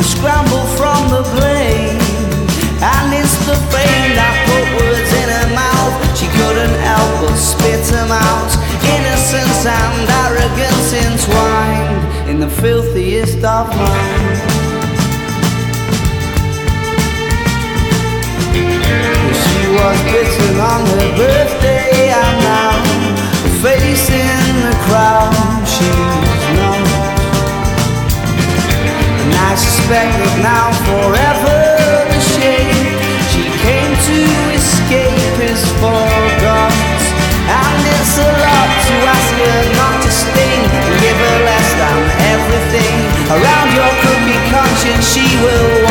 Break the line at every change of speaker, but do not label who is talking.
scramble from the blame. And it's the fame that put words in her mouth. She couldn't help but spit them out. Innocence and arrogance entwined in the filthiest of minds. She was bitten on her birthday, and now a face in the crowd she's not. And I suspect that now forever the shame she came to escape is forgot. And it's a lot to ask her not to sting and give her less than everything. Around your crooked conscience she will